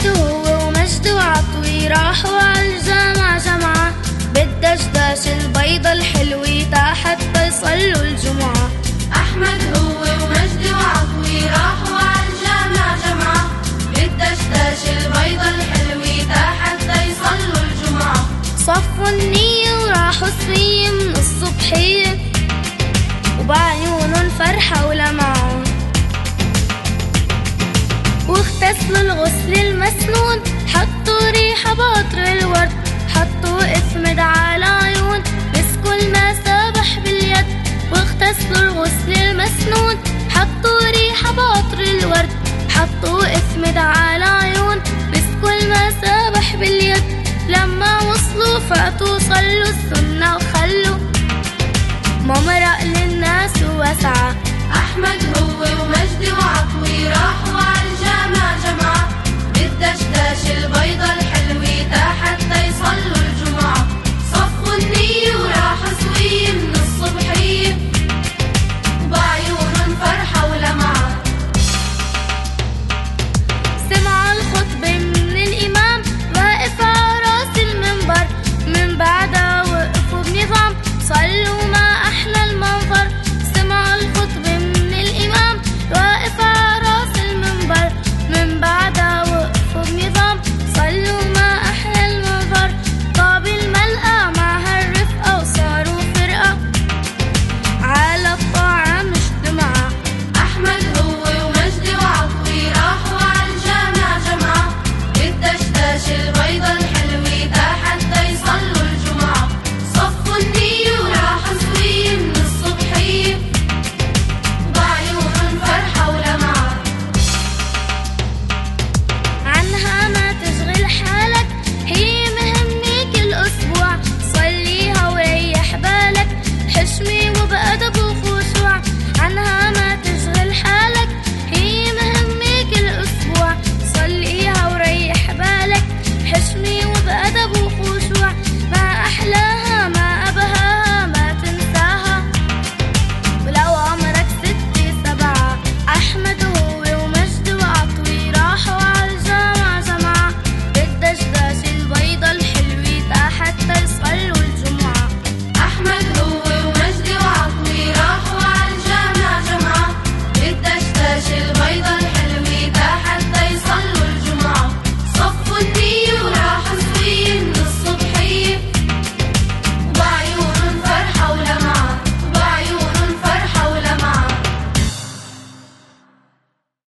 أحمد هو ومجد وعطوي راحوا عالجامع جمعة، بالدشداش البيضة الحلوة حتى يصلوا الجمعة. أحمد هو ومجد وعطوي راحوا عالجامع جمعة، بالدشداش البيضة الحلوة حتى يصلوا الجمعة. صفوا النية وراحوا سوية من الصبحية، وبعيونهم فرحة ولمعون، واغتسلوا الغسل المسنون، حطوا ريحة بعطر الورد، حطوا اسمد على عيون، مسكوا الماء سابح باليد. واغتسلوا الغسل المسنون، حطوا ريحة بعطر الورد، حطوا اسمد على عيون، مسكوا الماء سابح باليد. لما وصلوا فاتوا صلوا السنة وخلوا ممرق للناس ووسعة،